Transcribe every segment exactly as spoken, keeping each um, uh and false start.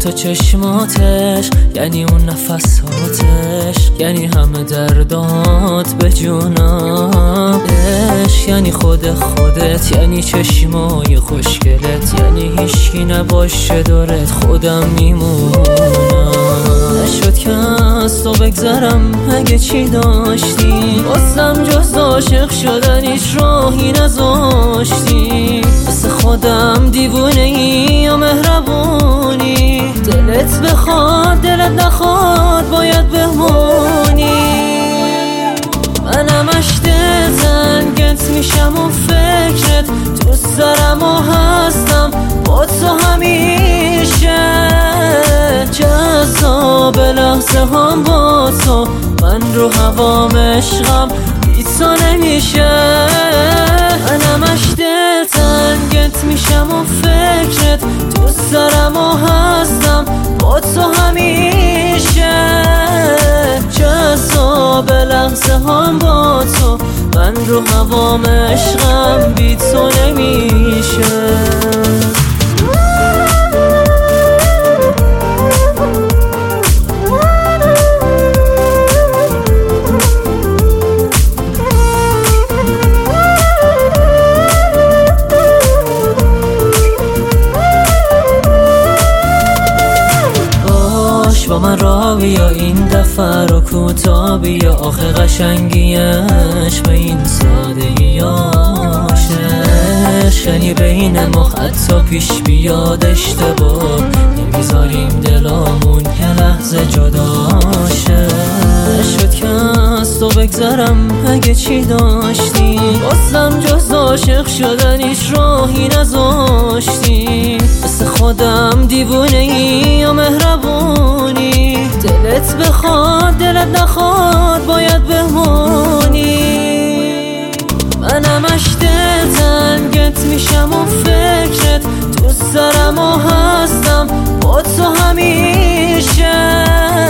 تو چشماتش، یعنی اون نفساتش، یعنی همه دردات به جونش، یعنی خود خودت، یعنی چشمای خوشگلت، یعنی هیچکی نباشه دورت خودم میمونم. نشد که از تو بگذرم اگه چی داشتی، واسم جز عاشق شدن هیچ راهی نذاشتی. مثل خودم دیوونه ای یا مهربونی، دلت بخواد دلت نخواد باید بمونی. من همش دل تنگت میشم و فکرت دوست دارم و هستم با تو همیشه. جذاب لحظه هم با تو، من رو هوام عشقم بی تو نمیشه. من همش دل تنگت میشم و فکرت دوست دارم و هستم با تو همیشه. جذاب لحظه هم با تو، من رو هوام عشقم بی تو نمیشه. با من را بیا این دفعه رو کوتا بیا، آخه قشنگیش به این سادگیاشه. یعنی بین ما حتی پیش بیاد اشتباه، نمیذاریم دلامون یه لحظه جداشه. نشد که از تو بگذرم اگه چی داشتی، واسم جز عاشق شدن هیچ راهی نذاشتی. مثل خودم دیوونه ای یا مهربونی، دلت بخواد دلت نخواد باید بمونی. من همش دل تنگت میشم و فکرت دوست دارم و هستم با تو همیشه.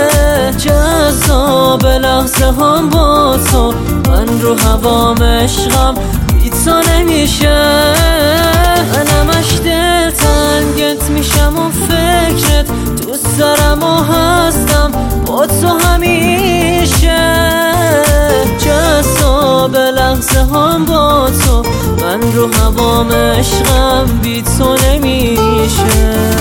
جذاب لحظه هم با تو، من رو هوام عشقم بی تو نمیشه. من همش دل تنگت میشم و فکرت دوست دارم و هستم با تو همیشه. جذاب لحظه هم با تو، من رو هوام عشقم بی تو نمیشه.